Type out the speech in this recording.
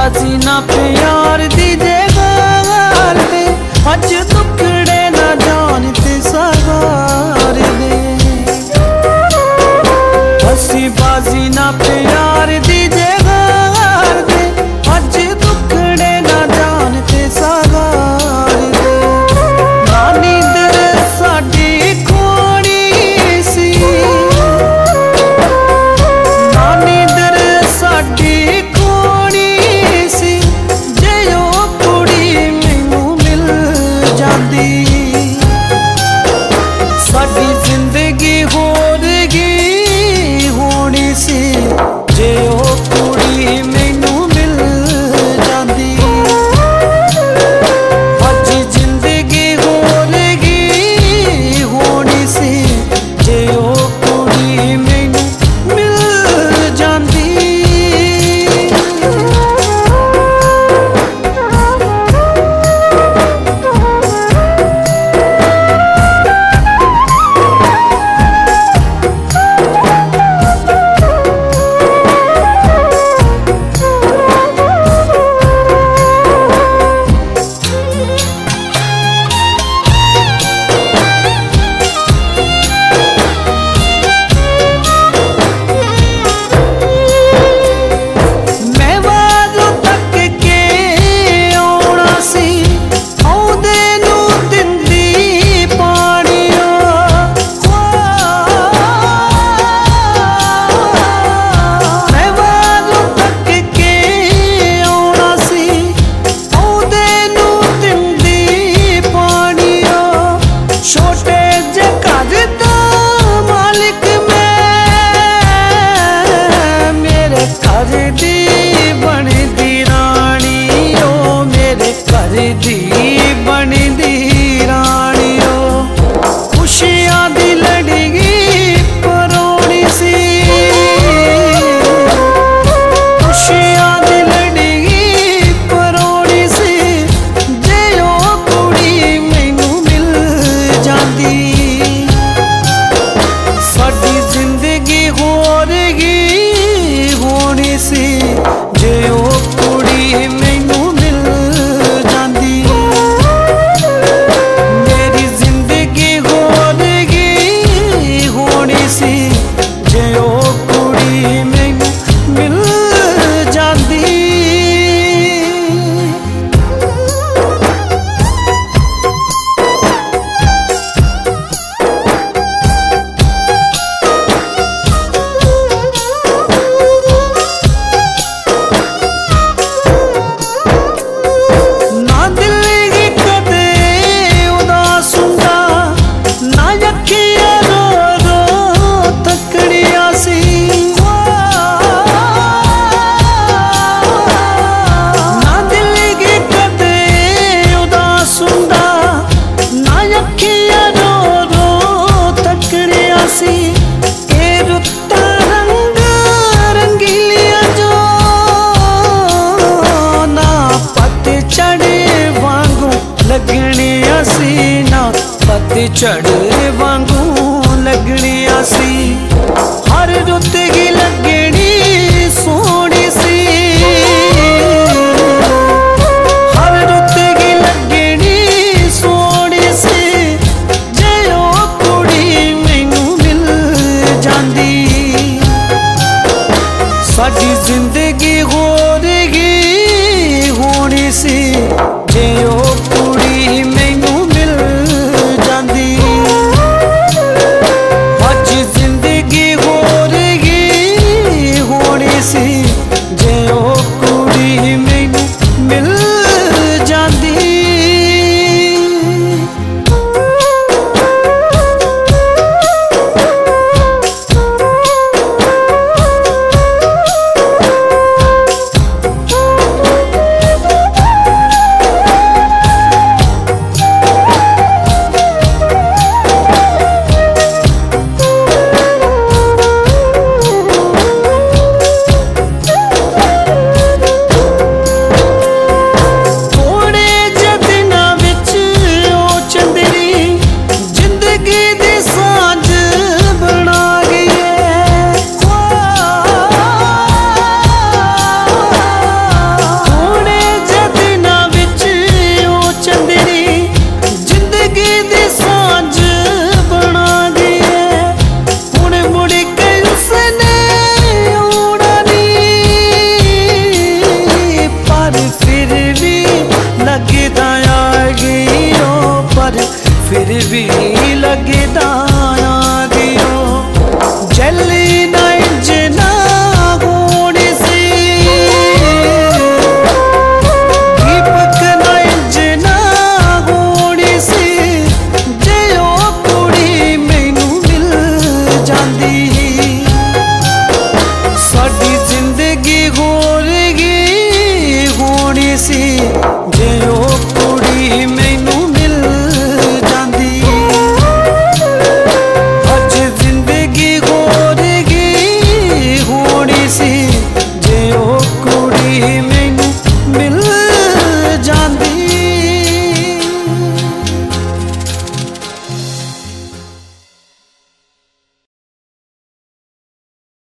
बाजी ना प्यार दी जगार दे, अज दुखड़े ना जानते सगार दे। हसी बाजी ना प्यार दी जगार दे, अज दुखड़े ना जानते सगार दे। ना नींदर साडी खोड़ी सी, ना नींदर साडी खोड़ी सी, जे ओ कुड़ी मैनू मिल जांदी, साडी जिंदगी होरगी होनी सी, जे ओ कुड़ी मैनू मिल जांदी। अज जिंदगी होरगी होनी सी, जे ओ कुड़ी मैनू मिल जांदी। चढ़े वांगू लगनी आसी, हर रुत की लगनी सोनी सी, हर रुत की लगनी सोनी सी, जे ओ कुड़ी मैनू मिल जांदी, साडी जिंदगी होरगी होनी सी, जे ओ कुड़ी मैनू मिल जांदी। जाती ही साडी जिंदगी होगी होनी सी